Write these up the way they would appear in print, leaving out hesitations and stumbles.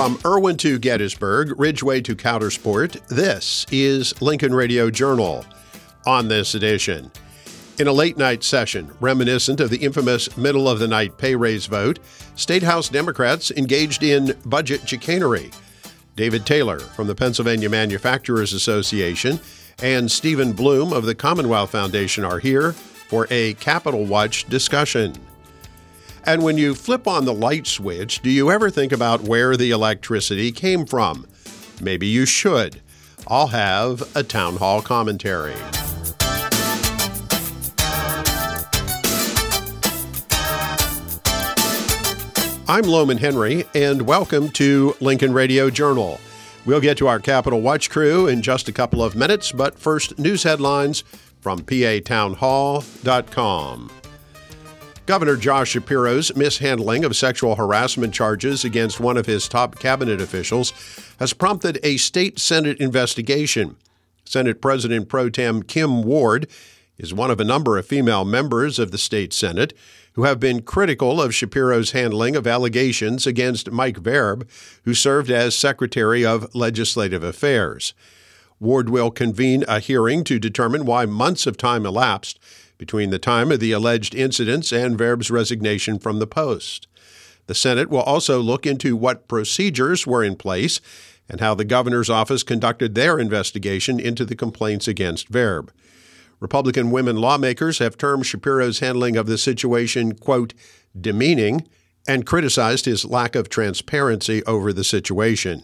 From Irwin to Gettysburg, Ridgeway to Coudersport, this is Lincoln Radio Journal. On this edition, in a late-night session reminiscent of the infamous middle-of-the-night pay raise vote, State House Democrats engaged in budget chicanery. David Taylor from the Pennsylvania Manufacturers Association and Stephen Bloom of the Commonwealth Foundation are here for a Capitol Watch discussion. And when you flip on the light switch, do you ever think about where the electricity came from? Maybe you should. I'll have a town hall commentary. I'm Loman Henry, and welcome to Lincoln Radio Journal. We'll get to our Capitol Watch crew in just a couple of minutes, but first, news headlines from PATownhall.com. Governor Josh Shapiro's mishandling of sexual harassment charges against one of his top cabinet officials has prompted a state Senate investigation. Senate President Pro Tem Kim Ward is one of a number of female members of the state Senate who have been critical of Shapiro's handling of allegations against Mike Verb, who served as Secretary of Legislative Affairs. Ward will convene a hearing to determine why months of time elapsed between the time of the alleged incidents and Verb's resignation from the post. The Senate will also look into what procedures were in place and how the governor's office conducted their investigation into the complaints against Verb. Republican women lawmakers have termed Shapiro's handling of the situation, quote, demeaning, and criticized his lack of transparency over the situation.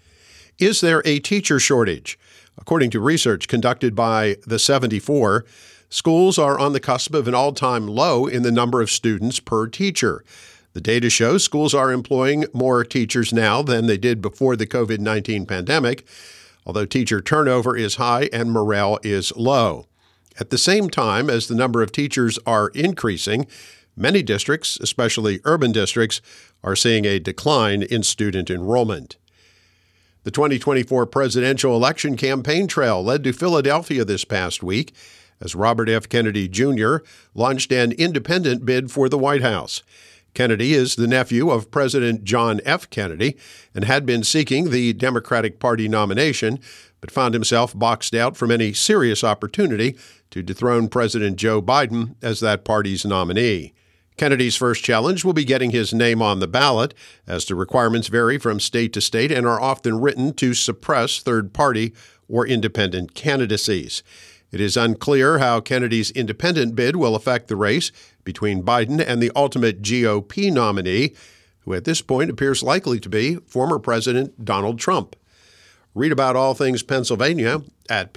Is there a teacher shortage? According to research conducted by the 74, schools are on the cusp of an all-time low in the number of students per teacher. The data shows schools are employing more teachers now than they did before the COVID-19 pandemic, although teacher turnover is high and morale is low. At the same time as the number of teachers are increasing, many districts, especially urban districts, are seeing a decline in student enrollment. The 2024 presidential election campaign trail led to Philadelphia this past week as Robert F. Kennedy Jr. launched an independent bid for the White House. Kennedy is the nephew of President John F. Kennedy and had been seeking the Democratic Party nomination, but found himself boxed out from any serious opportunity to dethrone President Joe Biden as that party's nominee. Kennedy's first challenge will be getting his name on the ballot, as the requirements vary from state to state and are often written to suppress third-party or independent candidacies. It is unclear how Kennedy's independent bid will affect the race between Biden and the ultimate GOP nominee, who at this point appears likely to be former President Donald Trump. Read about all things Pennsylvania at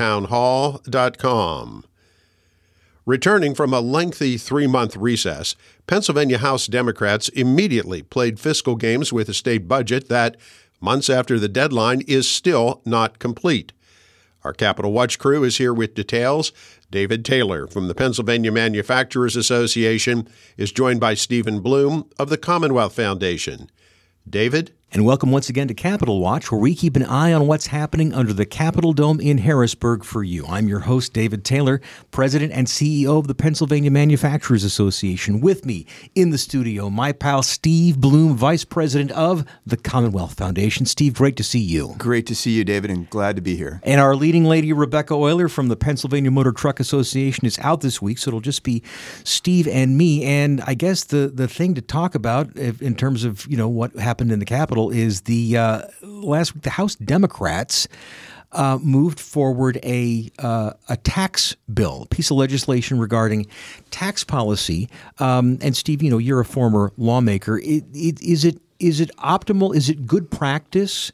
PATownhall.com. Returning from a lengthy 3-month recess, Pennsylvania House Democrats immediately played fiscal games with a state budget that, months after the deadline, is still not complete. Our Capitol Watch crew is here with details. David Taylor from the Pennsylvania Manufacturers Association is joined by Stephen Bloom of the Commonwealth Foundation. David? And welcome once again to Capitol Watch, where we keep an eye on what's happening under the Capitol Dome in Harrisburg for you. I'm your host, David Taylor, President and CEO of the Pennsylvania Manufacturers Association. With me in the studio, my pal Steve Bloom, Vice President of the Commonwealth Foundation. Steve, great to see you. Great to see you, David, and glad to be here. And our leading lady, Rebecca Euler from the Pennsylvania Motor Truck Association, is out this week, so it'll just be Steve and me. And I guess the thing to talk about in terms of, what happened in the Capitol is the last week the House Democrats moved forward a tax bill, a piece of legislation regarding tax policy. And Steve, you're a former lawmaker. Is it optimal? Is it good practice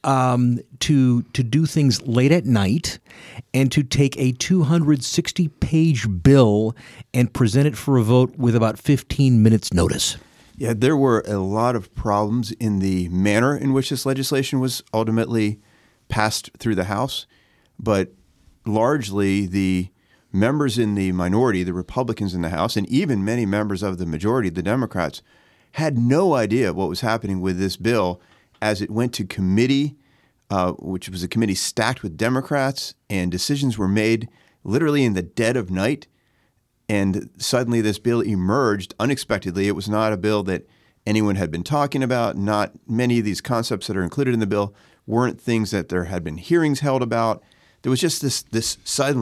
to do things late at night and to take a 260-page bill and present it for a vote with about 15 minutes notice? Yeah, there were a lot of problems in the manner in which this legislation was ultimately passed through the House, but largely the members in the minority, the Republicans in the House, and even many members of the majority, the Democrats, had no idea what was happening with this bill as it went to committee, which was a committee stacked with Democrats, and decisions were made literally in the dead of night. And suddenly this bill emerged unexpectedly. It was not a bill that anyone had been talking about. Not many of these concepts that are included in the bill weren't things that there had been hearings held about. There was just this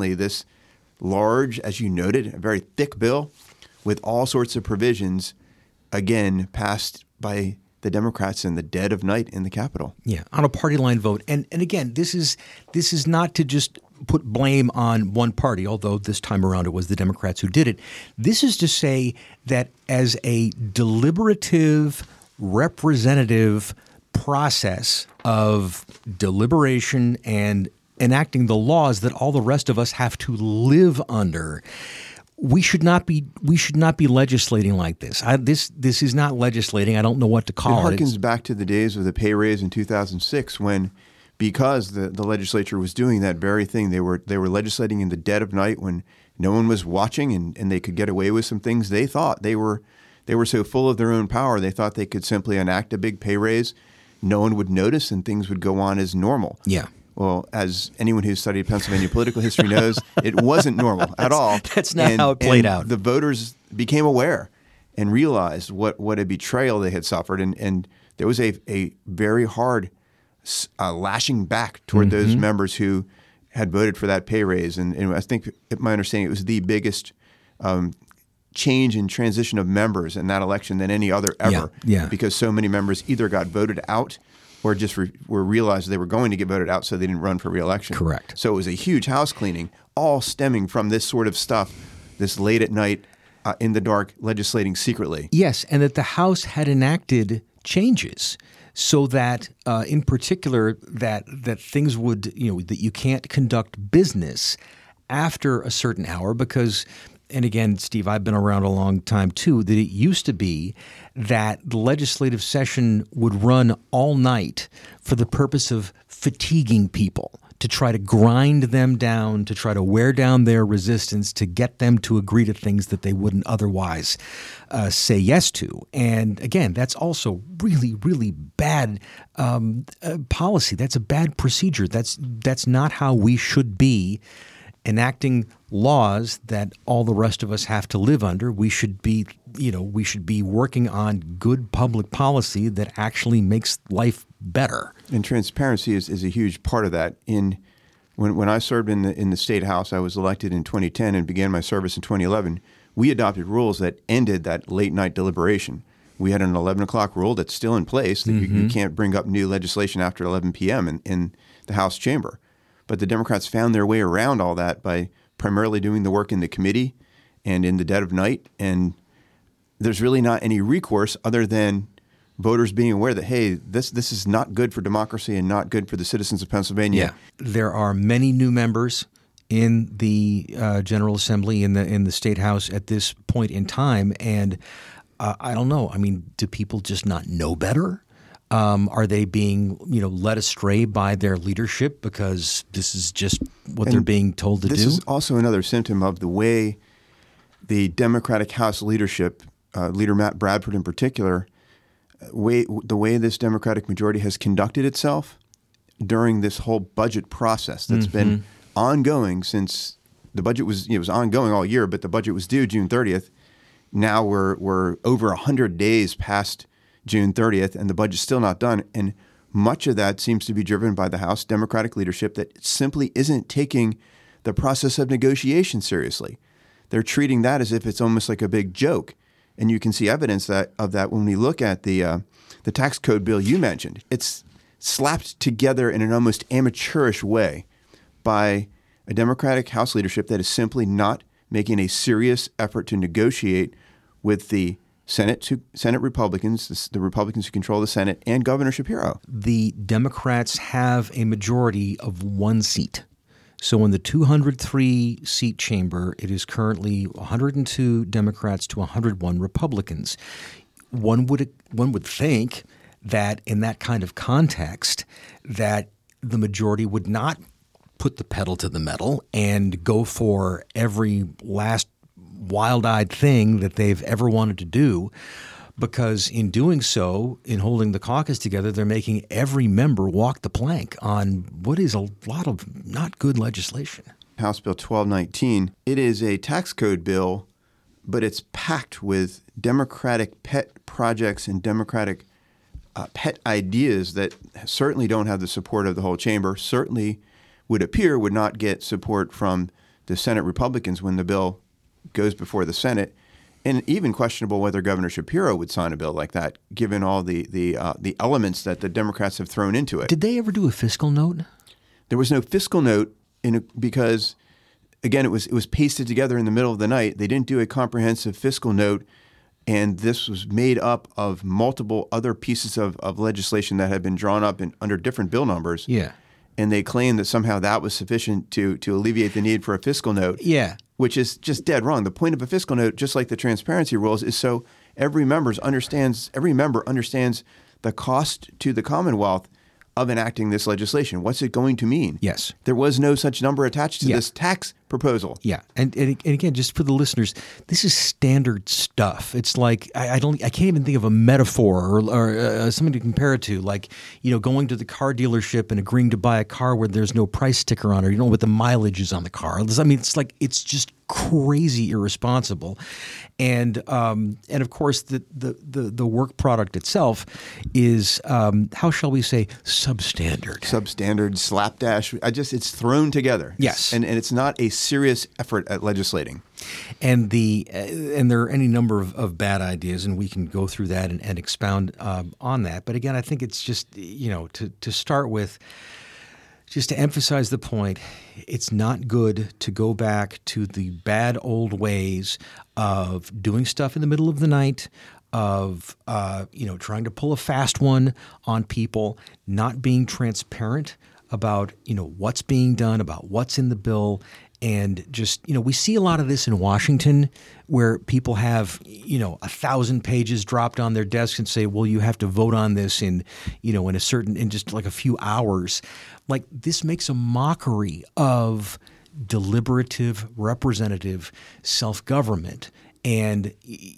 large, as you noted, a very thick bill with all sorts of provisions, again, passed by the Democrats in the dead of night in the Capitol. Yeah, on a party line vote. And again, this is not to just put blame on one party, although this time around it was the Democrats who did it. This is to say that as a deliberative, representative process of deliberation and enacting the laws that all the rest of us have to live under, we should not be legislating like this. This is not legislating. I don't know what to call it. It harkens back to the days of the pay raise in 2006 when, because the legislature was doing that very thing, they were legislating in the dead of night when no one was watching and they could get away with some things. They thought they were so full of their own power, they thought they could simply enact a big pay raise. No one would notice and things would go on as normal. Yeah. Well, as anyone who's studied Pennsylvania political history knows, it wasn't normal at all. That's not how it played out. The voters became aware and realized what a betrayal they had suffered. And there was a very hard lashing back toward those members who had voted for that pay raise. And I think, my understanding, it was the biggest change in transition of members in that election than any other ever. Yeah. Because so many members either got voted out or just were realized they were going to get voted out, so they didn't run for re-election. Correct. So it was a huge house cleaning, all stemming from this sort of stuff, this late at night, in the dark, legislating secretly. Yes, and that the House had enacted changes so that, in particular, that things would, that you can't conduct business after a certain hour because. And again, Steve, I've been around a long time too, that it used to be that the legislative session would run all night for the purpose of fatiguing people, to try to grind them down, to try to wear down their resistance, to get them to agree to things that they wouldn't otherwise say yes to. And again, that's also really, really bad policy. That's a bad procedure. That's not how we should be enacting laws that all the rest of us have to live under. We should be working on good public policy that actually makes life better. And transparency is a huge part of that. When I served in the State House, I was elected in 2010 and began my service in 2011. We adopted rules that ended that late night deliberation. We had an 11 o'clock rule that's still in place that you can't bring up new legislation after 11 p.m. in the House chamber. But the Democrats found their way around all that by primarily doing the work in the committee and in the dead of night. And there's really not any recourse other than voters being aware that, hey, this is not good for democracy and not good for the citizens of Pennsylvania. Yeah. There are many new members in the General Assembly, in the State House at this point in time. And I don't know. I mean, do people just not know better? Are they being, led astray by their leadership because this is just what they're being told to do? This is also another symptom of the way the Democratic House leadership, Leader Matt Bradford in particular, the way this Democratic majority has conducted itself during this whole budget process that's been ongoing since the budget was ongoing all year, but the budget was due June 30th. Now we're over 100 days past June 30th, and the budget's still not done. And much of that seems to be driven by the House Democratic leadership that simply isn't taking the process of negotiation seriously. They're treating that as if it's almost like a big joke. And you can see evidence of that when we look at the tax code bill you mentioned. It's slapped together in an almost amateurish way by a Democratic House leadership that is simply not making a serious effort to negotiate with the Senate Republicans, the Republicans who control the Senate, and Governor Shapiro. The Democrats have a majority of one seat. So in the 203-seat chamber, it is currently 102 Democrats to 101 Republicans. One would think that in that kind of context, that the majority would not put the pedal to the metal and go for every last wild-eyed thing that they've ever wanted to do, because in doing so, in holding the caucus together, they're making every member walk the plank on what is a lot of not good legislation. House Bill 1219, it is a tax code bill but it's packed with Democratic pet projects and Democratic pet ideas that certainly don't have the support of the whole chamber, certainly would not get support from the Senate Republicans when the bill goes before the Senate, and even questionable whether Governor Shapiro would sign a bill like that, given all the elements that the Democrats have thrown into it. Did they ever do a fiscal note? There was no fiscal note because, again, it was pasted together in the middle of the night. They didn't do a comprehensive fiscal note, and this was made up of multiple other pieces of legislation that had been drawn up under different bill numbers. Yeah. And they claimed that somehow that was sufficient to alleviate the need for a fiscal note. Yeah. Which is just dead wrong. The point of a fiscal note, just like the transparency rules, is so every member understands the cost to the Commonwealth of enacting this legislation. What's it going to mean? Yes. There was no such number attached to this tax proposal. Yeah. And again, just for the listeners, this is standard stuff. It's like I can't even think of a metaphor or something to compare it to. Like, going to the car dealership and agreeing to buy a car where there's no price sticker on it, what the mileage is on the car. I mean, it's just crazy irresponsible. And of course the work product itself is how shall we say substandard, slapdash. It's thrown together. Yes. And it's not a serious effort at legislating. And there are any number of bad ideas, and we can go through that and expound on that. But again, I think it's just to start with, just to emphasize the point, it's not good to go back to the bad old ways of doing stuff in the middle of the night, of trying to pull a fast one on people, not being transparent about what's being done, about what's in the bill. And just, we see a lot of this in Washington where people have, 1,000 pages dropped on their desks and say, well, you have to vote on this in just like a few hours. Like, this makes a mockery of deliberative, representative self-government. And,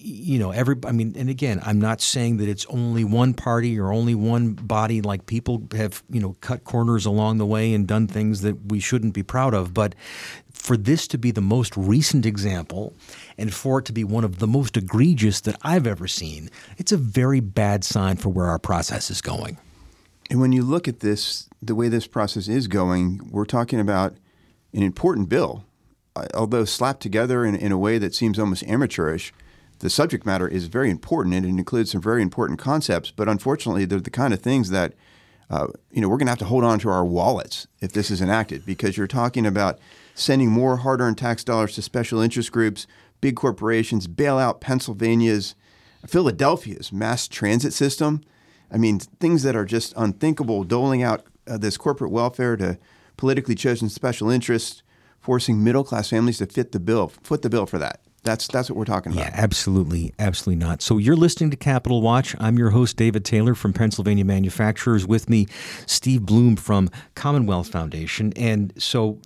and again, I'm not saying that it's only one party or only one body. Like, people have, cut corners along the way and done things that we shouldn't be proud of. But for this to be the most recent example and for it to be one of the most egregious that I've ever seen, it's a very bad sign for where our process is going. And when you look at this, the way this process is going, we're talking about an important bill. Although slapped together in a way that seems almost amateurish, the subject matter is very important, and it includes some very important concepts. But unfortunately, they're the kind of things that we're going to have to hold on to our wallets if this is enacted, because you're talking about sending more hard-earned tax dollars to special interest groups, big corporations, bail out Philadelphia's mass transit system. I mean, things that are just unthinkable, doling out this corporate welfare to politically chosen special interests, forcing middle-class families to foot the bill for that. That's what we're talking about. Yeah, absolutely not. So you're listening to Capital Watch. I'm your host, David Taylor from Pennsylvania Manufacturers. With me, Steve Bloom from Commonwealth Foundation. And so,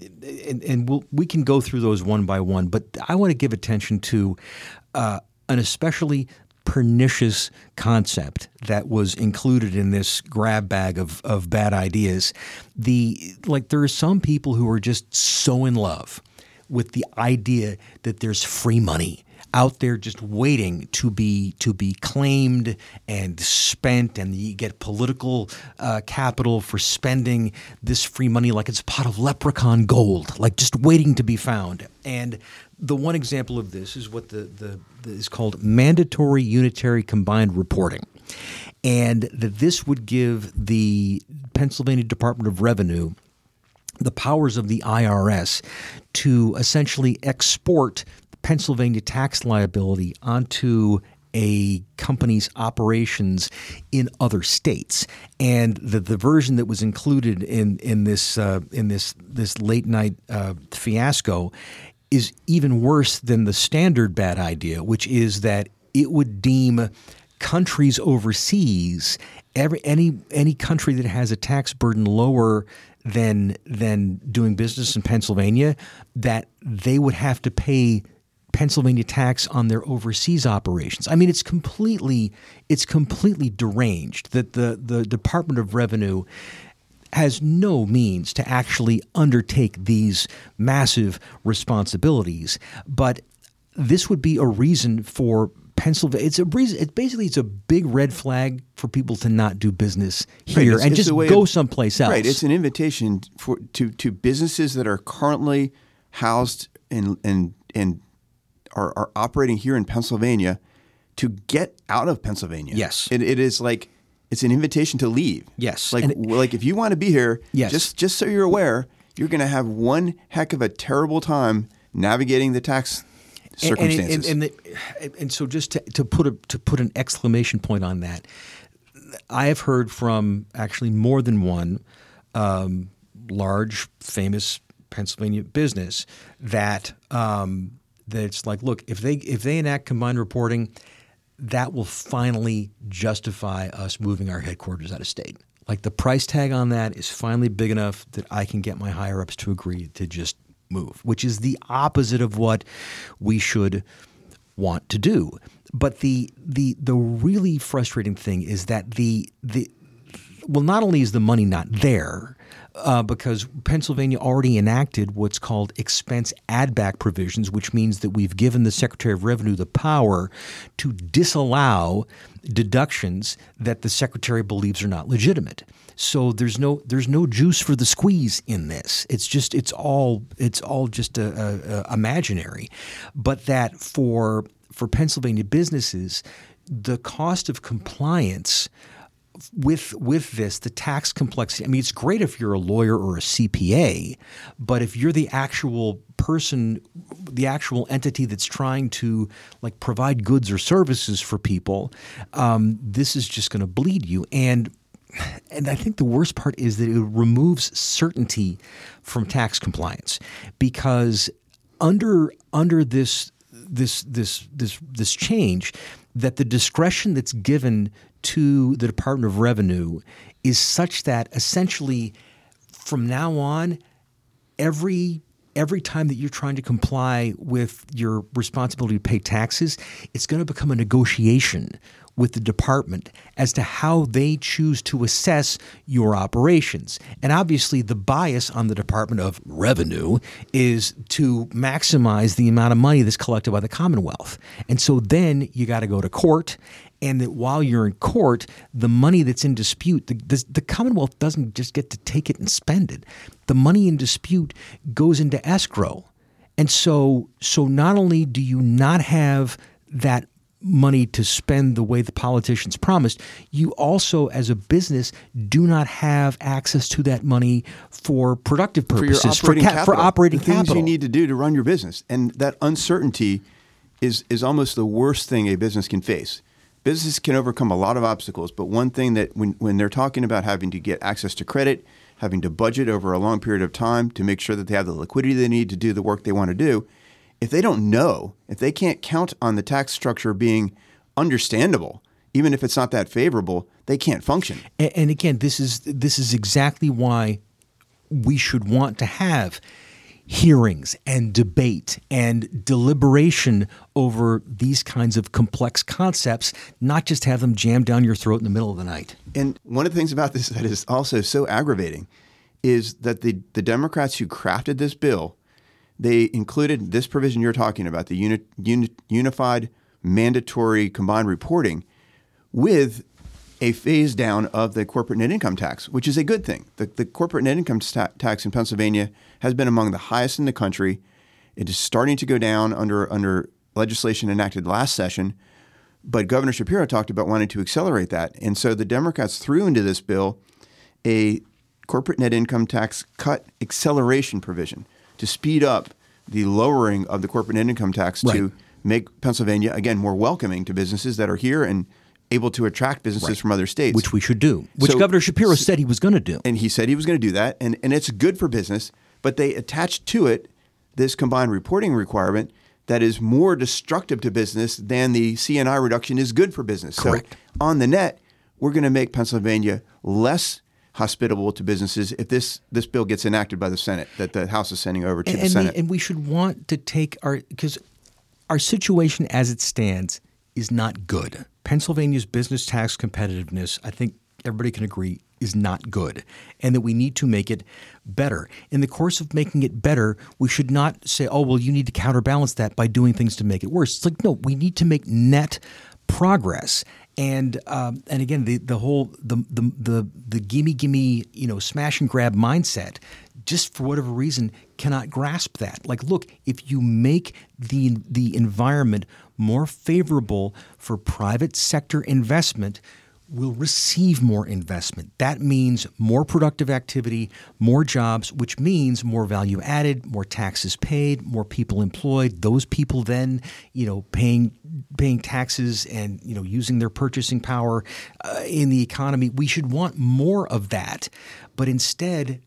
we can go through those one by one, but I want to give attention to an especially pernicious concept that was included in this grab bag of bad ideas. There are some people who are just so in love with the idea that there's free money out there just waiting to be claimed and spent, and you get political capital for spending this free money like it's a pot of leprechaun gold, like just waiting to be found. And the one example of this is what the is called mandatory unitary combined reporting, and that this would give the Pennsylvania Department of Revenue the powers of the IRS to essentially export Pennsylvania tax liability onto a company's operations in other states. And the version that was included in this late night fiasco is even worse than the standard bad idea, which is that it would deem countries overseas, any country that has a tax burden lower than doing business in Pennsylvania, that they would have to pay Pennsylvania tax on their overseas operations. I mean, it's completely deranged that the Department of Revenue has no means to actually undertake these massive responsibilities. But this would be a reason for Pennsylvania. It's a big red flag for people to not do business here and just go someplace else. Right. It's an invitation to businesses that are currently housed and are operating here in Pennsylvania to get out of Pennsylvania. Yes. It is like it's an invitation to leave. Yes. Like if you want to be here, yes. just so you're aware, you're going to have one heck of a terrible time navigating the tax circumstances. And so just to put an exclamation point on that, I have heard from actually more than one large, famous Pennsylvania business that it's like, look, if they enact combined reporting, that will finally justify us moving our headquarters out of state. Like the price tag on that is finally big enough that I can get my higher ups to agree to just move, which is the opposite of what we should want to do. But the really frustrating thing is that not only is the money not there, because Pennsylvania already enacted what's called expense add-back provisions, which means that we've given the Secretary of Revenue the power to disallow deductions that the Secretary believes are not legitimate. So there's no juice for the squeeze in this. It's all just imaginary. But that for Pennsylvania businesses, the cost of compliance with this, the tax complexity, I mean, it's great if you're a lawyer or a CPA, but if you're the actual person, the actual entity that's trying to like provide goods or services for people, this is just going to bleed you. And I think the worst part is that it removes certainty from tax compliance, because under this change, that the discretion that's given to the Department of Revenue is such that essentially from now on, every time that you're trying to comply with your responsibility to pay taxes, it's going to become a negotiation with the department as to how they choose to assess your operations. And obviously the bias on the Department of Revenue is to maximize the amount of money that's collected by the Commonwealth. And so then you got to go to court, and that while you're in court, the money that's in dispute, the Commonwealth doesn't just get to take it and spend it. The money in dispute goes into escrow. And so not only do you not have that money to spend the way the politicians promised, you also, as a business, do not have access to that money for productive purposes, for operating capital. Things you need to do to run your business. And that uncertainty is almost the worst thing a business can face. Businesses can overcome a lot of obstacles, but one thing that when they're talking about having to get access to credit, having to budget over a long period of time to make sure that they have the liquidity they need to do the work they want to do, if they don't know, if they can't count on the tax structure being understandable, even if it's not that favorable, they can't function. And again, this is exactly why we should want to have hearings and debate and deliberation over these kinds of complex concepts, not just have them jammed down your throat in the middle of the night. And one of the things about this that is also so aggravating is that the Democrats who crafted this bill, they included this provision you're talking about, the unified mandatory combined reporting, with a phase down of the corporate net income tax, which is a good thing. The corporate net income tax in Pennsylvania has been among the highest in the country. It is starting to go down under legislation enacted last session, but Governor Shapiro talked about wanting to accelerate that. And so the Democrats threw into this bill a corporate net income tax cut acceleration provision to speed up the lowering of the corporate net income tax to make Pennsylvania, again, more welcoming to businesses that are here and able to attract businesses from other states. Which we should do, which Governor Shapiro said he was going to do. And he said he was going to do that, and it's good for business, but they attached to it this combined reporting requirement that is more destructive to business than the CNI reduction is good for business. Correct. So on the net, we're going to make Pennsylvania less hospitable to businesses if this bill gets enacted by the Senate, that the House is sending over to the Senate. And we should want to take because our situation as it stands is not good. Pennsylvania's business tax competitiveness, I think everybody can agree, is not good, and that we need to make it better. In the course of making it better, we should not say, oh, well, you need to counterbalance that by doing things to make it worse. It's like, no, we need to make net progress. And again, the whole gimme, smash and grab mindset, just for whatever reason, cannot grasp that. Like, look, if you make the environment more favorable for private sector investment, we'll receive more investment. That means more productive activity, more jobs, which means more value added, more taxes paid, more people employed. Those people then, paying taxes and, using their purchasing power in the economy. We should want more of that. But instead,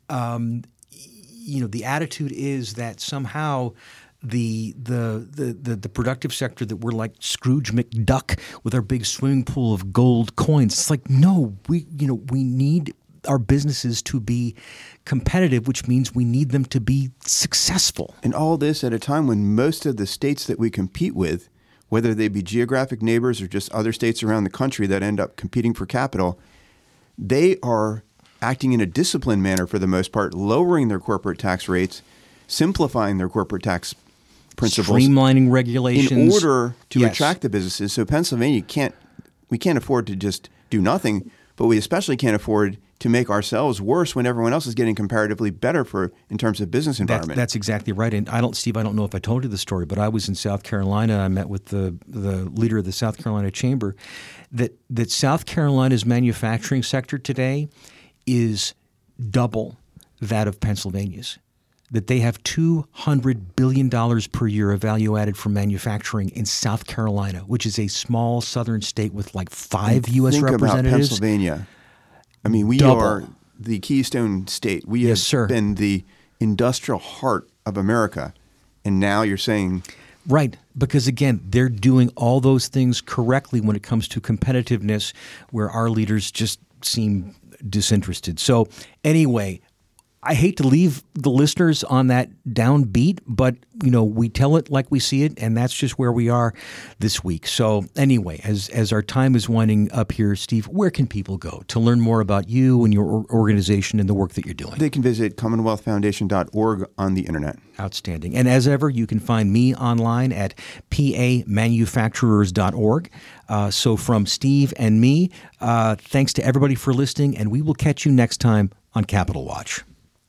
the attitude is that somehow the productive sector, that we're like Scrooge McDuck with our big swimming pool of gold coins. It's like, no, we need our businesses to be competitive, which means we need them to be successful. And all this at a time when most of the states that we compete with, whether they be geographic neighbors or just other states around the country that end up competing for capital, they are acting in a disciplined manner for the most part, lowering their corporate tax rates, simplifying their corporate tax principles, streamlining regulations in order to attract the businesses. So Pennsylvania we can't afford to just do nothing, but we especially can't afford to make ourselves worse when everyone else is getting comparatively better in terms of business environment. That's exactly right. And Steve, I don't know if I told you the story, but I was in South Carolina. I met with the leader of the South Carolina Chamber. That South Carolina's manufacturing sector today is double that of Pennsylvania's. That they have $200 billion per year of value added from manufacturing in South Carolina, which is a small southern state with like 5 U.S. representatives. Think about Pennsylvania. I mean, we are the Keystone State. We have been the industrial heart of America. And now you're saying... Right, because again, they're doing all those things correctly when it comes to competitiveness, where our leaders just seem disinterested. So anyway, I hate to leave the listeners on that downbeat, but we tell it like we see it, and that's just where we are this week. So anyway, as our time is winding up here, Steve, where can people go to learn more about you and your organization and the work that you're doing? They can visit CommonwealthFoundation.org on the internet. Outstanding. And as ever, you can find me online at pamanufacturers.org. So from Steve and me, thanks to everybody for listening, and we will catch you next time on Capital Watch.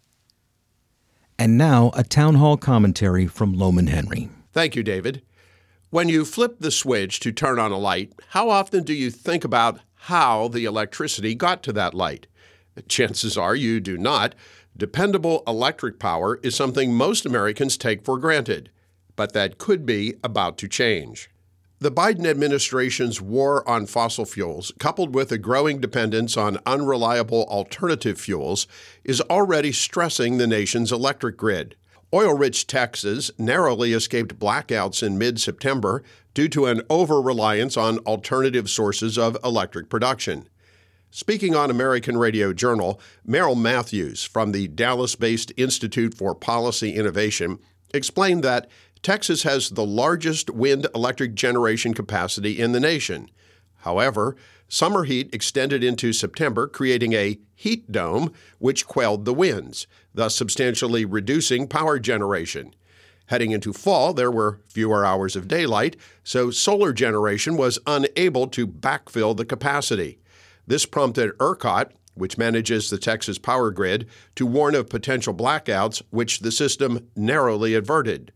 And now, a town hall commentary from Lowman Henry. Thank you, David. When you flip the switch to turn on a light, how often do you think about how the electricity got to that light? Chances are you do not. Dependable electric power is something most Americans take for granted, but that could be about to change. The Biden administration's war on fossil fuels, coupled with a growing dependence on unreliable alternative fuels, is already stressing the nation's electric grid. Oil-rich Texas narrowly escaped blackouts in mid-September due to an over-reliance on alternative sources of electric production. Speaking on American Radio Journal, Merrill Matthews from the Dallas-based Institute for Policy Innovation explained that Texas has the largest wind electric generation capacity in the nation. However, summer heat extended into September, creating a heat dome which quelled the winds, thus substantially reducing power generation. Heading into fall, there were fewer hours of daylight, so solar generation was unable to backfill the capacity. This prompted ERCOT, which manages the Texas power grid, to warn of potential blackouts, which the system narrowly averted.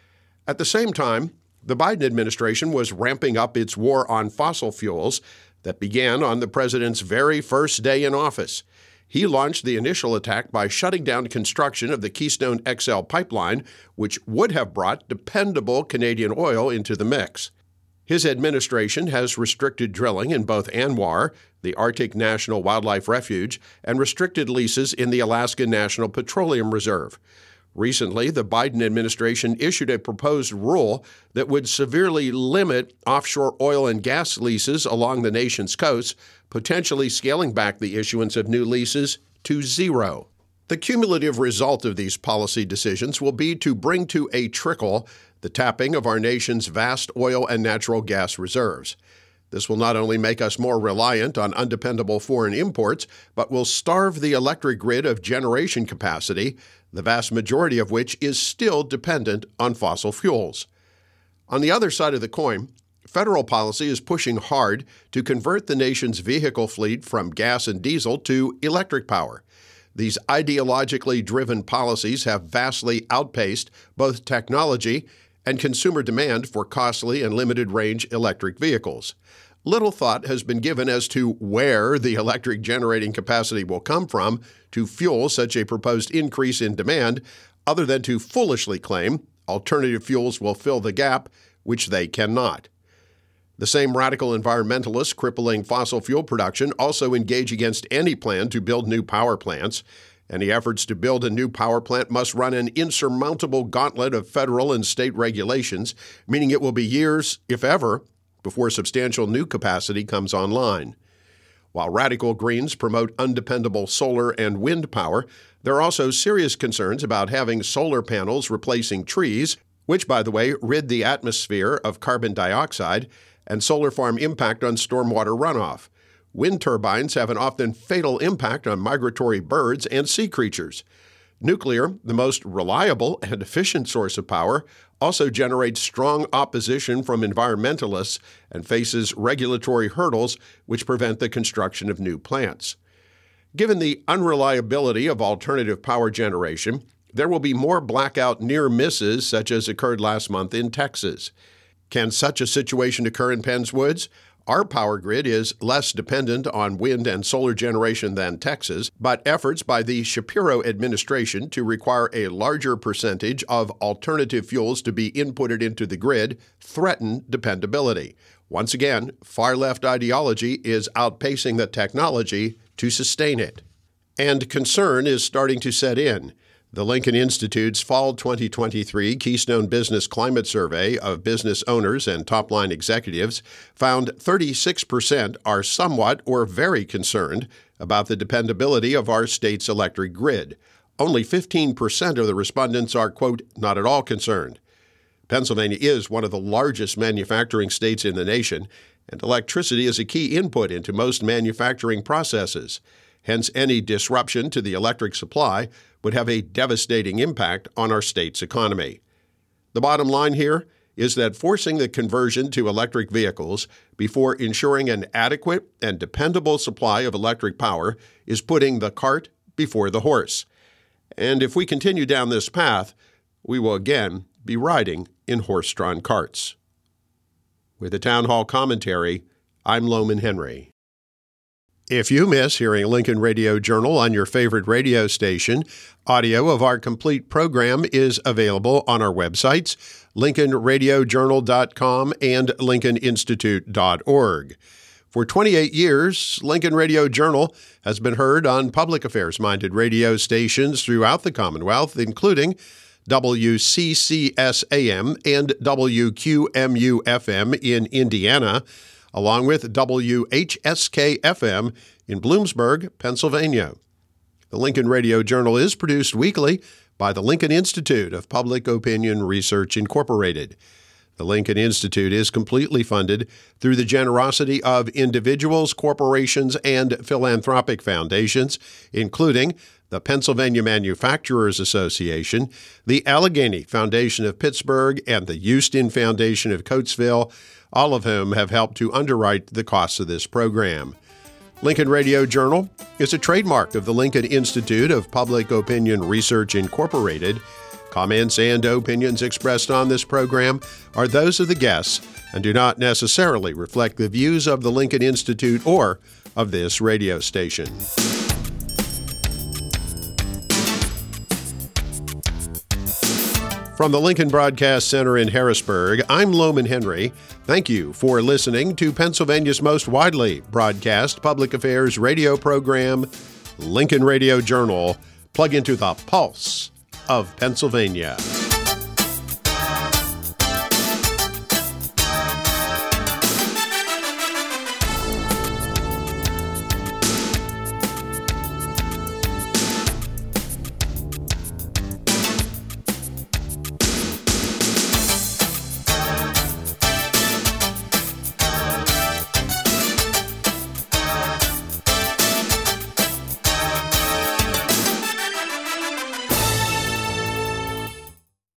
At the same time, the Biden administration was ramping up its war on fossil fuels that began on the president's very first day in office. He launched the initial attack by shutting down construction of the Keystone XL pipeline, which would have brought dependable Canadian oil into the mix. His administration has restricted drilling in both ANWR, the Arctic National Wildlife Refuge, and restricted leases in the Alaska National Petroleum Reserve. Recently, the Biden administration issued a proposed rule that would severely limit offshore oil and gas leases along the nation's coast, potentially scaling back the issuance of new leases to zero. The cumulative result of these policy decisions will be to bring to a trickle the tapping of our nation's vast oil and natural gas reserves. This will not only make us more reliant on undependable foreign imports, but will starve the electric grid of generation capacity, the vast majority of which is still dependent on fossil fuels. On the other side of the coin, federal policy is pushing hard to convert the nation's vehicle fleet from gas and diesel to electric power. These ideologically driven policies have vastly outpaced both technology and consumer demand for costly and limited-range electric vehicles. Little thought has been given as to where the electric generating capacity will come from to fuel such a proposed increase in demand, other than to foolishly claim alternative fuels will fill the gap, which they cannot. The same radical environmentalists crippling fossil fuel production also engage against any plan to build new power plants. Any efforts to build a new power plant must run an insurmountable gauntlet of federal and state regulations, meaning it will be years, if ever, before substantial new capacity comes online. While radical Greens promote undependable solar and wind power, there are also serious concerns about having solar panels replacing trees, which, by the way, rid the atmosphere of carbon dioxide, and solar farm impact on stormwater runoff. Wind turbines have an often fatal impact on migratory birds and sea creatures. Nuclear, the most reliable and efficient source of power, also generates strong opposition from environmentalists and faces regulatory hurdles which prevent the construction of new plants. Given the unreliability of alternative power generation, there will be more blackout near misses such as occurred last month in Texas. Can such a situation occur in Penns Woods? Our power grid is less dependent on wind and solar generation than Texas, but efforts by the Shapiro administration to require a larger percentage of alternative fuels to be inputted into the grid threaten dependability. Once again, far-left ideology is outpacing the technology to sustain it. And concern is starting to set in. The Lincoln Institute's Fall 2023 Keystone Business Climate Survey of business owners and top-line executives found 36% are somewhat or very concerned about the dependability of our state's electric grid. Only 15% of the respondents are, quote, not at all concerned. Pennsylvania is one of the largest manufacturing states in the nation, and electricity is a key input into most manufacturing processes. Hence, any disruption to the electric supply would have a devastating impact on our state's economy. The bottom line here is that forcing the conversion to electric vehicles before ensuring an adequate and dependable supply of electric power is putting the cart before the horse. And if we continue down this path, we will again be riding in horse-drawn carts. With the Town Hall Commentary, I'm Loman Henry. If you miss hearing Lincoln Radio Journal on your favorite radio station, audio of our complete program is available on our websites, lincolnradiojournal.com and lincolninstitute.org. For 28 years, Lincoln Radio Journal has been heard on public affairs-minded radio stations throughout the Commonwealth, including WCCS-AM and WQMU-FM in Indiana, along with WHSK-FM in Bloomsburg, Pennsylvania. The Lincoln Radio Journal is produced weekly by the Lincoln Institute of Public Opinion Research, Incorporated. The Lincoln Institute is completely funded through the generosity of individuals, corporations, and philanthropic foundations, including the Pennsylvania Manufacturers Association, the Allegheny Foundation of Pittsburgh, and the Houston Foundation of Coatesville, all of whom have helped to underwrite the costs of this program. Lincoln Radio Journal is a trademark of the Lincoln Institute of Public Opinion Research, Incorporated. Comments and opinions expressed on this program are those of the guests and do not necessarily reflect the views of the Lincoln Institute or of this radio station. From the Lincoln Broadcast Center in Harrisburg, I'm Loman Henry. Thank you for listening to Pennsylvania's most widely broadcast public affairs radio program, Lincoln Radio Journal. Plug into the pulse of Pennsylvania.